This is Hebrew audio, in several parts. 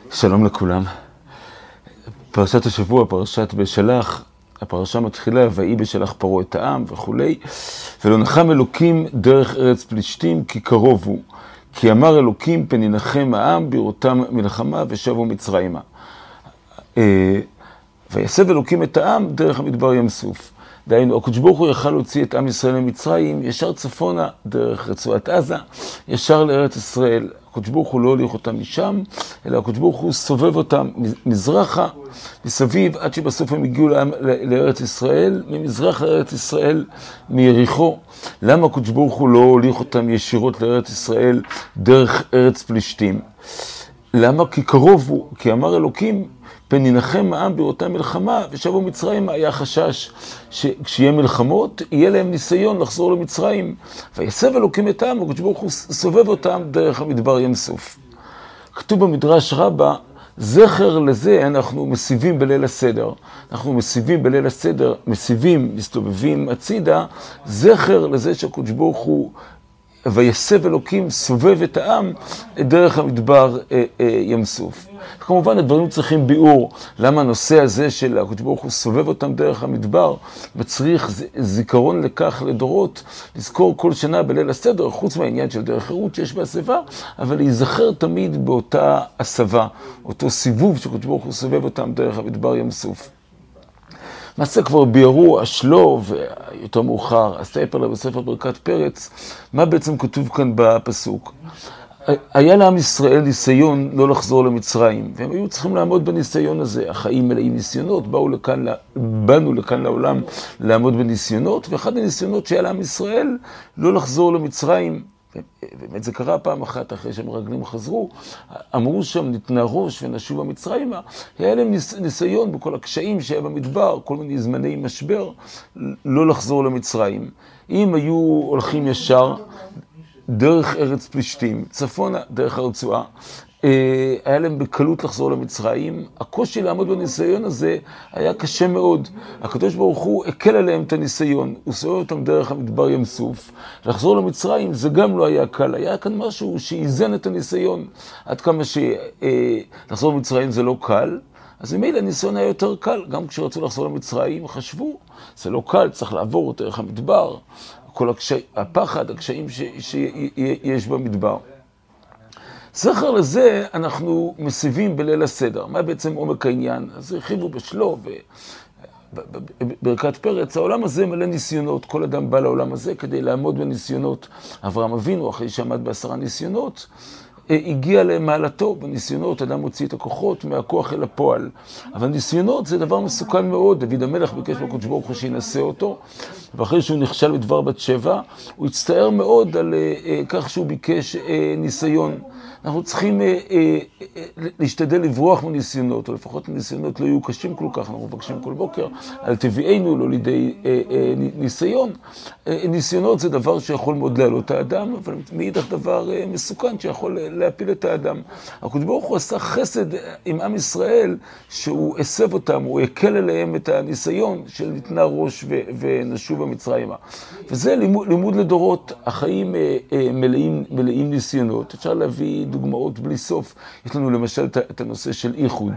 שלום לכולם. פרשת השבוע, פרשת בשלח, הפרשה מתחילה, ויהי בשלח פרעה את העם וכולי. ולא נחם אלוקים דרך ארץ פלישתים כי קרוב הוא. כי אמר אלוקים פן ינחם העם בראותם מלחמה ושבו מצרימה. ויסב אלוקים את העם דרך המדבר ים סוף. דהיינו, הקדוש ברוך הוא יכל להוציא את עם ישראל ממצרים, ישר צפונה דרך רצועת עזה, ישר לארץ ישראל. הקדוש ברוך הוא לא הוליך אותם משם, אלא הקדוש ברוך הוא סובב אותם מזרחה, מסביב, עד שבסוף הם הגיעו לארץ ישראל, ממזרח לארץ ישראל, מיריחו. למה הקדוש ברוך הוא לא הוליך אותם ישירות לארץ ישראל דרך ארץ פלישתים? למה? כי קרוב הוא, כי אמר אלוקים, פן ינחם העם בראותם מלחמה ושבו מצרים. היה חשש שכשיהיה מלחמות, יהיה להם ניסיון לחזור למצרים. ויסב אלוקים את העם, הקדוש ברוך הוא סובב אותם דרך המדבר ים סוף. כתוב במדרש רבה, זכר לזה אנחנו מסיבים בליל הסדר. אנחנו מסיבים בליל הסדר, מסתובבים הצידה, זכר לזה שהקדוש ברוך הוא ויסב אלוקים סובב את העם דרך המדבר ים סוף. כמובן הדברים צריכים ביאור. למה הנושא הזה של הקדוש ברוך הוא סובב אותם דרך המדבר מצריך זיכרון לכך לדורות, לזכור כל שנה בליל הסדר, חוץ מהעניין של דרך חירות שיש בהסבה, אבל להיזכר תמיד באותה הסבה, אותו סיבוב שהקדוש ברוך הוא סובב אותם דרך המדבר ים סוף. מעשה כבר ביארו השלו ויותר מאוחר, הסטייפרלה בספר ברכת פרץ, מה בעצם כתוב כאן בפסוק? היה לעם ישראל ניסיון לא לחזור למצרים, והם היו צריכים לעמוד בניסיון הזה. החיים מלאים ניסיונות, באנו לכאן לעולם לעמוד בניסיונות, ואחד הניסיונות שהיה לעם ישראל לא לחזור למצרים. באמת זה קרה פעם אחת אחרי שהמרגלים חזרו, אמרו שם ניתנה ראש ונשובה מצרימה. היה להם ניסיון בכל הקשיים שהיה במדבר, כל מיני זמני משבר, לא לחזור למצרים. אם היו הולכים ישר דרך ארץ פלישתים, צפונה דרך הרצועה, היה להם בקלות לחזור למצרים. הקושי לעמוד בניסיון הזה היה קשה מאוד. הקדוש ברוך הוא הקל עליהם את הניסיון, הוא סובב אותם דרך המדבר ים סוף. לחזור למצרים זה גם לא היה קל, היה כאן משהו שאיזן את הניסיון. עד כמה שלחזור למצרים זה לא קל, אז ממילא הניסיון היה יותר קל. גם כשרצו לחזור למצרים חשבו, זה לא קל, צריך לעבור דרך המדבר, כל הפחד, הקשיים שיש במדבר. זכר לזה אנחנו מסיבים בליל הסדר. מה בעצם עומק העניין? אז הרחיבו בשלו ובברכת פרץ. העולם הזה מלא ניסיונות. כל אדם בא לעולם הזה כדי לעמוד בניסיונות. אברהם אבינו, אחרי שעמד ב10 ניסיונות, הגיע למעלתו. בניסיונות אדם הוציא את הכוחות מהכוח אל הפועל. אבל ניסיונות זה דבר מסוכן מאוד. דוד המלך ביקש מהקדוש ברוך הוא שינסה אותו, ואחרי שהוא נכשל בדבר בת שבע, הוא הצטער מאוד על כך שהוא ביקש ניסיון. אנחנו צריכים להשתדל לברוח מניסיונות, או לפחות ניסיונות לא יהיו קשים כל כך. אנחנו מבקשים כל בוקר, אל תביאנו לא לידי ניסיון. ניסיונות זה דבר שיכול מאוד להעלות את האדם, אבל מאידך דבר מסוכן שיכול להפיל את האדם. הקדוש ברוך הוא עשה חסד עם עם ישראל, שהוא הסב אותם, הוא הקל עליהם את הניסיון של ניתנה ראש ונשובה מצרימה. וזה לימוד לדורות. החיים מלאים ניסיונות. אפשר להביא דוגמאות בלי סוף. יש לנו למשל את הנושא של איחוד.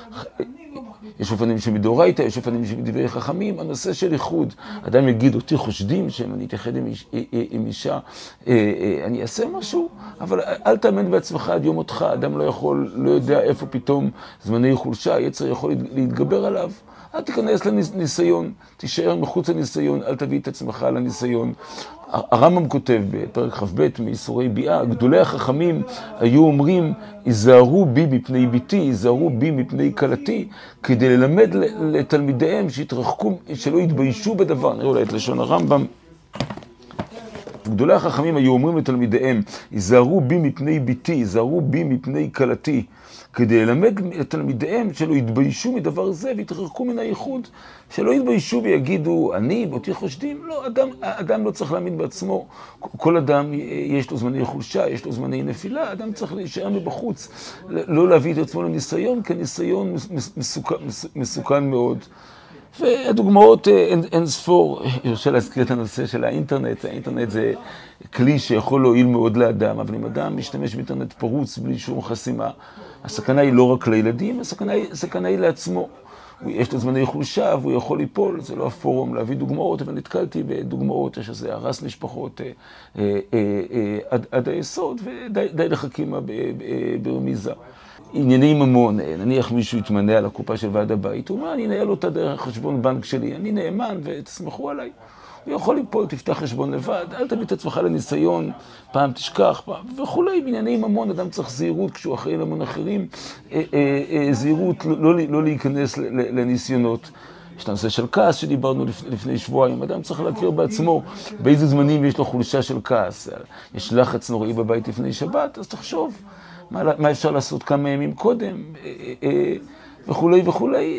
יש אופנים שמדאורייתא, יש אופנים שמדברי חכמים. הנושא של איחוד. אדם יגיד, אותי חושדים שאם אני אתאחד עם אישה, אני אעשה משהו, אבל אל תאמן בעצמך עד יום מותך. אדם לא יודע איפה פתאום זמני חולשה, יצר יכול להתגבר עליו. אל תיכנס לניסיון, תישאר מחוץ לניסיון, אל תביא את עצמך לניסיון. הרמב"ם כותב בפרק כ"ב מאיסורי ביאה, גדולי החכמים היו אומרים, היזהרו בי מפני ביתי, היזהרו בי מפני כלתי, כדי ללמד לתלמידיהם שיתרחקו, שלא יתביישו בדבר. נראה אולי את לשון הרמב"ם. גדולי החכמים היו אומרים לתלמידיהם, היזהרו בי מפני ביתי, היזהרו בי מפני כלתי, כדי ללמד לתלמידיהם שלא יתביישו מדבר זה ויתרחקו מן הייחוד, שלא יתביישו ויגידו, אני, אותי חושדים. לא, אדם לא צריך להאמין בעצמו. כל אדם יש לו זמני חולשה, יש לו זמני נפילה, אדם צריך להישאר מבחוץ, לא להביא את עצמו לניסיון, כי הניסיון מסוכן מאוד. והדוגמאות אין ספור. יורשה להזכיר את הנושא של האינטרנט. האינטרנט זה כלי שיכול להועיל מאוד לאדם, אבל אם אדם משתמש באינטרנט פרוץ בלי שום חסימה, הסכנה היא לא רק לילדים, הסכנה היא לעצמו. יש לו זמני חולשה והוא יכול ליפול, זה לא הפורום להביא דוגמאות, אבל נתקלתי בדוגמאות שזה הרס משפחות עד היסוד, ודי לחכים ברמיזה. ענייני ממון, נניח מישהו יתמנה על הקופה של ועד הבית, הוא אומר, אני אנהל אותה דרך חשבון בנק שלי, אני נאמן ותסמכו עליי. הוא יכול ליפול, תפתח חשבון לבד, אל תביא את עצמך לניסיון, פעם תשכח, פעם וכולי. בענייני ממון אדם צריך זהירות כשהוא אחראי למון אחרים, זהירות לא להיכנס לניסיונות. יש את הנושא של כעס שדיברנו לפני שבועיים, אדם צריך להכיר בעצמו באיזה זמנים יש לו חולשה של כעס. יש לחץ נוראי בבית לפני שבת, אז תחשוב מה אפשר לעשות כמה ימים קודם, וכולי וכולי.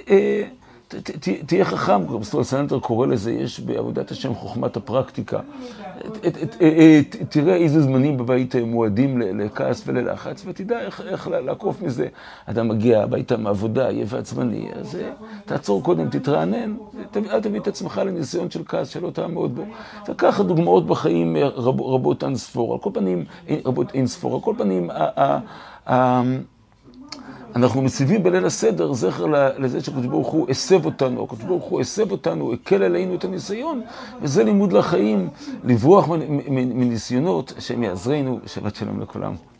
תהיה חכם, רב סלנטר קורא לזה, יש בעבודת השם חוכמת הפרקטיקה. תראה איזה זמנים בבית מועדים לכעס וללחץ, ותדע איך לעקוף מזה. אדם מגיע הביתה מעבודה, יהיה ועצבני, אז תעצור קודם, תתרענן, אל תביא את עצמך לניסיון של כעס שלא תעמוד בו. וככה דוגמאות בחיים רבות אין ספור, על כל פנים, אנחנו מציבים בליל הסדר זכר לזה שהקדוש ברוך הוא הסב אותנו, הקדוש ברוך הוא הסב אותנו, הקל עלינו את הניסיון, וזה לימוד לחיים, לברוח מניסיונות שהם יעזרנו. שבת שלום לכולם.